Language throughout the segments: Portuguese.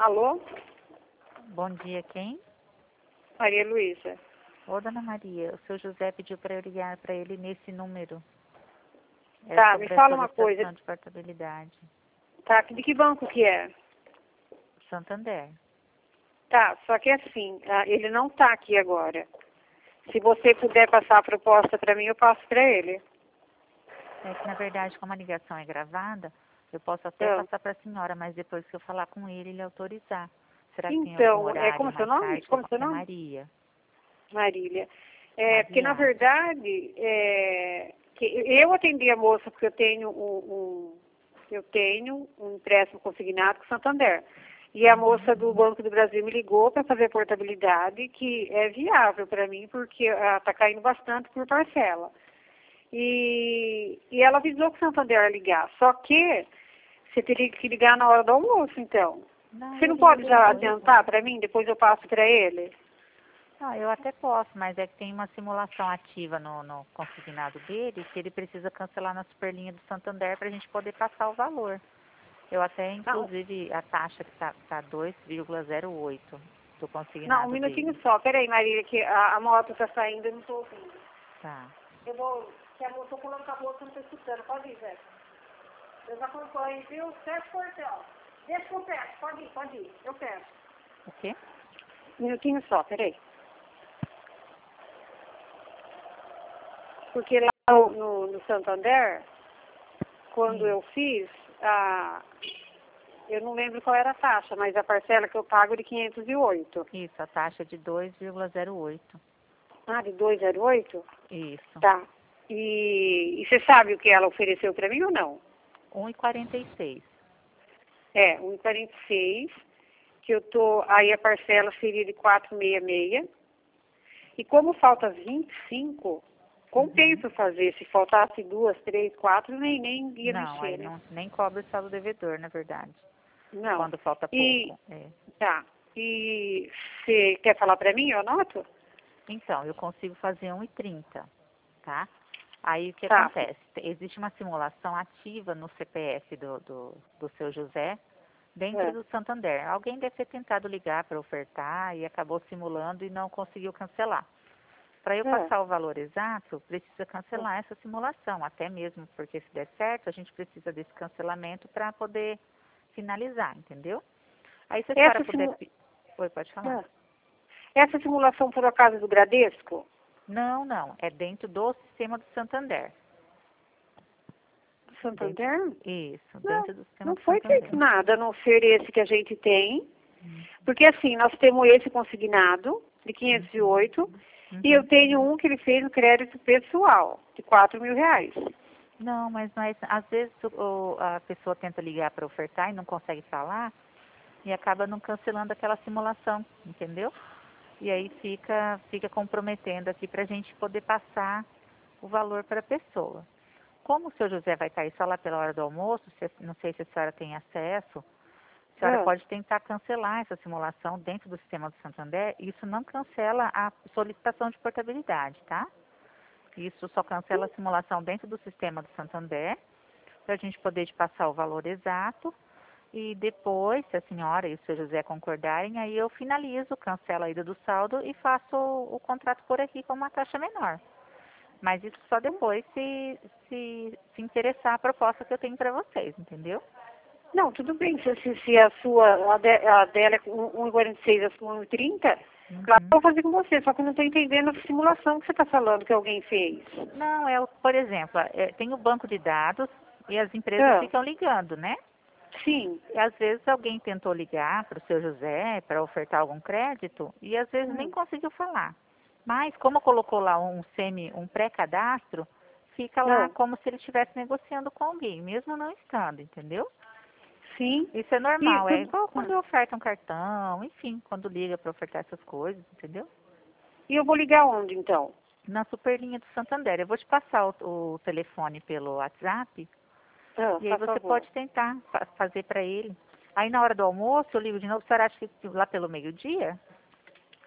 Alô? Bom dia, quem? Maria Luísa. Ô, dona Maria, o seu José pediu para eu ligar para ele nesse número. É Tá, me sobre a fala uma coisa. solicitação de portabilidade. Tá, de que banco que é? Santander. Tá, só que assim, ele não tá aqui agora. Se você puder passar a proposta para mim, eu passo para ele. É que, na verdade, como a ligação é gravada, eu posso até Ah. passar para a senhora, mas depois que eu falar com ele autorizar. Será que tem algum Então, horário como é seu mais nome? tarde? Como é seu É nome? Maria. Marília. Porque na Maria. verdade, que eu atendi a moça porque eu tenho um empréstimo consignado com o Santander. E a moça do Banco do Brasil me ligou para fazer a portabilidade, que é viável para mim, porque está caindo bastante por parcela. E ela avisou que o Santander ia ligar. Só que você teria que ligar na hora do almoço, então. Não, Você eu não pode ligo. já adiantar para mim? Depois eu passo para ele? Não, eu até posso, mas é que tem uma simulação ativa no consignado dele que ele precisa cancelar na superlinha do Santander para a gente poder passar o valor. Eu até, Não, inclusive, a taxa que tá 2,08 do não, um consignado minutinho dele. só. Peraí, Marília, que a moto está saindo, eu não estou ouvindo. Tá. Eu vou, se a moça colocar a moto, eu não estou escutando. Pode ir, Zé. Eu já acompanho, viu? Sete portão. Deixa que eu peço. Pode ir. Eu peço. O quê? Um minutinho só, peraí. Porque lá no Santander, quando eu fiz, eu não lembro qual era a taxa, mas a parcela que eu pago é de 508. Isso, a taxa de 2,08. Ah, de 208? Isso. Tá. E você sabe o que ela ofereceu para mim ou não? 1,46. 1,46, que eu tô, aí a parcela seria de 466. E como falta 25, compensa fazer. Se faltasse 2, 3, 4, nem ia Não, aí mexer, né? não, nem cobra o saldo devedor, na verdade. Não. Quando falta E, pouco. É. tá. E você quer falar para mim? Eu anoto? Então, eu consigo fazer 1,30, tá? Aí o que Tá. acontece? Existe uma simulação ativa no CPF do seu José dentro É. do Santander. Alguém deve ter tentado ligar para ofertar e acabou simulando e não conseguiu cancelar. Para eu É. passar o valor exato, precisa cancelar essa simulação, até mesmo porque se der certo, a gente precisa desse cancelamento para poder finalizar, entendeu? Aí se a senhora Essa, puder... Oi, pode falar. é. Essa simulação, por acaso, é do Bradesco? Não, não, é dentro do sistema do Santander. Dentro, Santander? isso, Não, dentro do sistema não do foi Santander. feito nada, a não ser esse que a gente tem. Porque assim, nós temos esse consignado, de 508, e eu tenho um que ele fez no crédito pessoal, de 4 mil reais. Não, mas às vezes a pessoa tenta ligar para ofertar e não consegue falar e acaba não cancelando aquela simulação, entendeu? E aí fica comprometendo aqui para a gente poder passar o valor para a pessoa. Como o seu José vai estar aí só lá pela hora do almoço, não sei se a senhora tem acesso, a senhora Ah, pode tentar cancelar essa simulação dentro do sistema do Santander. Isso não cancela a solicitação de portabilidade, tá? Isso só cancela a simulação dentro do sistema do Santander, para a gente poder te passar o valor exato. E depois, se a senhora e o seu José concordarem, aí eu finalizo, cancelo a ida do saldo e faço o contrato por aqui com uma taxa menor. Mas isso só depois se interessar a proposta que eu tenho para vocês, entendeu? não, tudo bem, se a sua, a dela é com 1,46, a sua 1,30, claro que eu vou fazer com você, só que eu não estou entendendo a simulação que você está falando que alguém fez. Não, por exemplo, tem o banco de dados e as empresas Ah, ficam ligando, né? sim. E às vezes alguém tentou ligar para o seu José para ofertar algum crédito e às vezes nem conseguiu falar. Mas como colocou lá um pré-cadastro, fica lá Ah, como se ele estivesse negociando com alguém, mesmo não estando, entendeu? sim. Isso é E, normal, é tudo, igual quando oferta um cartão, enfim, quando liga para ofertar essas coisas, entendeu? e eu vou ligar onde, então? Na superlinha do Santander. Eu vou te passar o telefone pelo WhatsApp. Ah, E aí faz você favor. pode tentar fazer para ele. Aí na hora do almoço eu ligo de novo. A senhora acha que lá pelo meio-dia?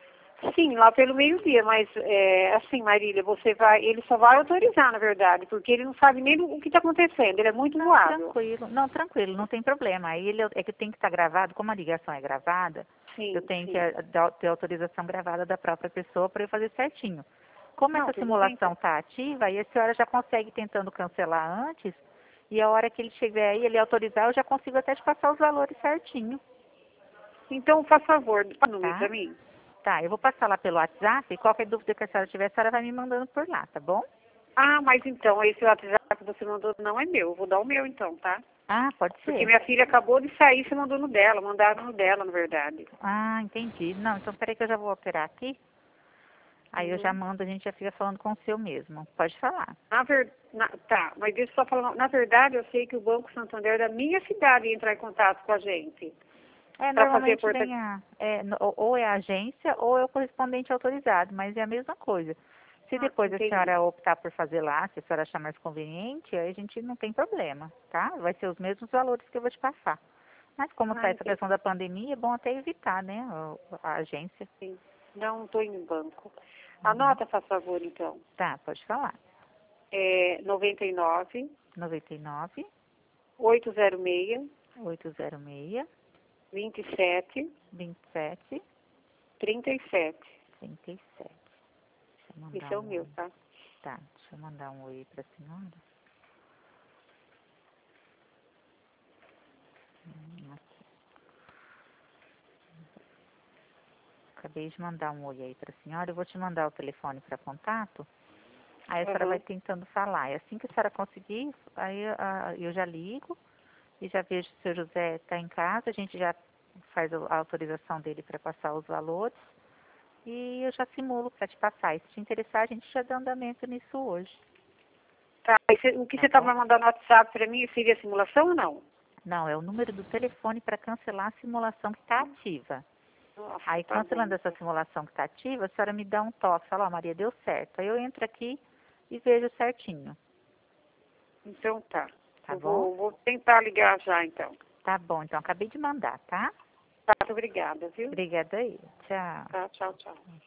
Sim, lá pelo meio-dia, mas assim, Marília, ele só vai autorizar, na verdade, porque ele não sabe nem o que está acontecendo, ele é muito voado. Tranquilo, não, tranquilo, não tem problema. Aí ele é que tem que estar gravado, como a ligação é gravada, Sim, eu tenho sim. que ter autorização gravada da própria pessoa para eu fazer certinho. Como Não, essa tudo bem, simulação então. está ativa, aí a senhora já consegue tentando cancelar antes, e a hora que ele chegar aí, ele autorizar, eu já consigo até te passar os valores certinho, Então, faz favor, dá o número tá? para mim. Tá, eu vou passar lá pelo WhatsApp, e qualquer dúvida que a senhora tiver, a senhora vai me mandando por lá, tá bom? Ah, mas então, esse WhatsApp que você mandou não é meu, eu vou dar o meu então, tá? Ah, pode Porque ser. minha filha acabou de sair, você mandou no dela, mandaram no dela, na verdade. Ah, entendi. Não, então peraí que eu já vou alterar aqui. Aí eu já Uhum. mando, a gente já fica falando com o seu mesmo. Pode falar. Tá, mas deixa eu só falar, na verdade eu sei que o Banco Santander da minha cidade ia entrar em contato com a gente É, para fazer normalmente porta. vem ou é a agência ou é o correspondente autorizado, mas é a mesma coisa. Se Ah, depois a entendi. senhora optar por fazer lá, se a senhora achar mais conveniente, aí a gente não tem problema, tá? Vai ser os mesmos valores que eu vou te passar. Mas como está Ah, essa entendi. questão da pandemia, é bom até evitar, né, a agência. Não estou em banco. Uhum. Anota, faz favor, então. Tá, pode falar. É 99 99 806 806 27 27 37. 37. Deixa eu Esse mandar é o um meu, oi. tá? Tá, deixa eu mandar um oi pra senhora. Aqui. Acabei de mandar um oi aí pra senhora. Eu vou te mandar o telefone para contato. Aí a senhora vai Aham. tentando falar. E assim que a senhora conseguir, aí eu já ligo e já vejo se o seu José está em casa. A gente já faz a autorização dele para passar os valores. E eu já simulo para te passar. E se te interessar, a gente já dá andamento nisso hoje. Tá, o que Tá você tá bom? mandando no WhatsApp para mim seria simulação ou não? Não, é o número do telefone para cancelar a simulação que está ativa. Nossa, Aí, tá bom. cancelando essa simulação que está ativa, a senhora me dá um toque. Fala, ó, Maria, deu certo. Aí eu entro aqui e vejo certinho. Então tá. Tá Eu bom? vou tentar ligar já, então. Tá bom. Então, acabei de mandar, tá? Tá, muito obrigada, viu? Obrigada aí. Tchau. Tá, tchau, tchau.